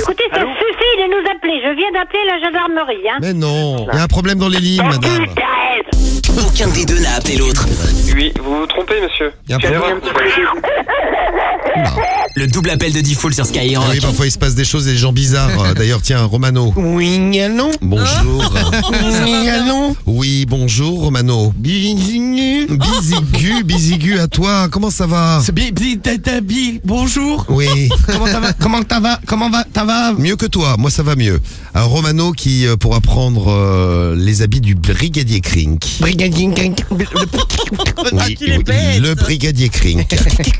Écoutez, ça suffit de nous appeler. Je viens d'appeler la gendarmerie, hein. Mais non, il y a un problème dans les lignes, madame. Aucun des deux n'a appelé l'autre. Oui, vous vous trompez, monsieur. Il y a un problème. Le double appel de Diffoul sur Skyrock. Ah oui, parfois il se passe des choses et des gens bizarres. D'ailleurs, tiens, Romano. Oui, allô. Bonjour. Oui, allô. Oui, bonjour, Romano. Bizigu. Bizigu, à toi. Comment ça va? C'est Bi, bonjour. Oui. Comment ça va? Comment ça va? Mieux que toi, moi ça va mieux. Alors Romano qui pourra prendre les habits du brigadier Krink. Brigadier. Oui, le brigadier Krink.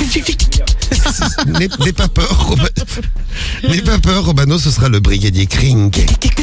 N'aie pas peur, N'aie pas peur, Romano, ce sera le brigadier Krink.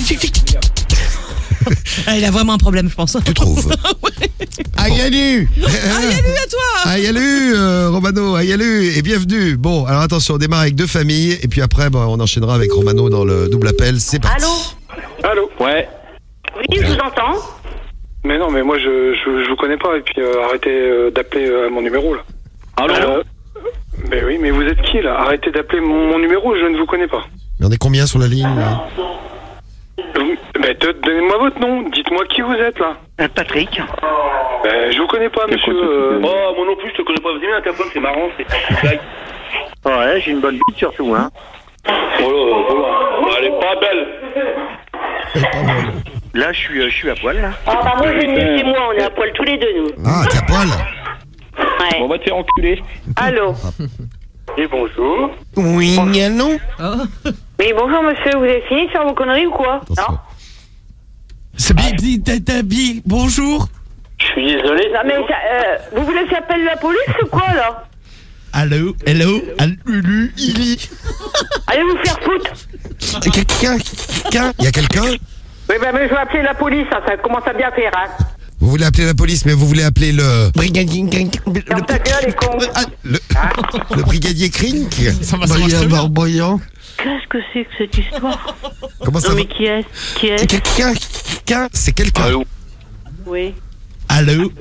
Ah, il a vraiment un problème, je pense. Tu trouves? Ayalu. Salut à toi. Ayalu, Romano, ayalu, et bienvenue. Bon, alors attention, on démarre avec deux familles, et puis après, on enchaînera avec Romano dans le double appel. C'est parti. Allô? Ouais. Oui, je vous entends. Mais non, mais moi, je vous connais pas, et puis arrêtez d'appeler à mon numéro, là. Allô? Mais oui, mais vous êtes qui, là? Arrêtez d'appeler mon numéro, je ne vous connais pas. Il y en a combien sur la ligne, là? Mais donnez-moi votre nom, dites-moi qui vous êtes, là. Patrick. Je vous connais pas, monsieur. Oh, moi non plus, je te connais pas. Vas-y, viens à ta c'est marrant, c'est... Ouais, j'ai une bonne bite surtout, hein. Oh là, elle est pas belle. Là, je suis à poil, là. Ah bah moi, je venais chez moi, on est à poil tous les deux, nous. Ah, t'es à poil? Ouais. On va te faire enculer. Allô? Et bonjour. Oui, allô. Oui, bonjour monsieur, vous avez fini de faire vos conneries ou quoi? Attention. Non. C'est Bi, bonjour. Je suis désolé. Non mais vous voulez que j'appelle la police ou quoi là? Allô. Allez Allez vous faire foutre. Quelqu'un. Il y a quelqu'un? Oui bah mais je vais appeler la police, ça commence à bien faire, hein. Vous voulez appeler la police, mais vous voulez appeler le... Brigadier. Ferme ta gueule les cons. Le brigadier Krink? Ça va très bien. Qu'est-ce que c'est que cette histoire? Comment ça Non va? mais qui est? Quelqu'un. C'est quelqu'un. Allô? Oui. Allô.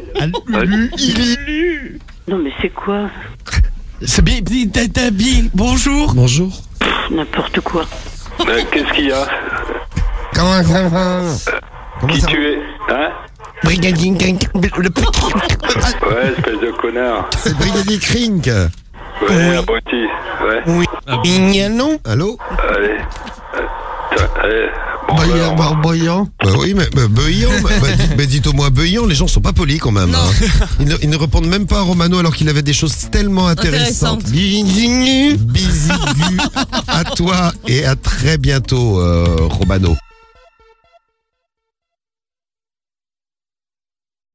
Non mais c'est quoi? C'est Bi, bonjour. Bonjour. N'importe quoi. Qu'est-ce qu'il y a? Comment ça va? Comment Qui ça tu es? Hein? Brigadier. Ouais, espèce de connard. C'est le brigadier Krink. Ouais, abruti. Ouais. Oui, allô. Allô? Allez. Allez. Bon, alors. Boyan. Bah oui, mais Beuillant, dites-moi Beuillant, les gens sont pas polis quand même. Hein. Ils ne répondent même pas à Romano alors qu'il avait des choses tellement intéressantes. Bizigu à toi et à très bientôt, Romano.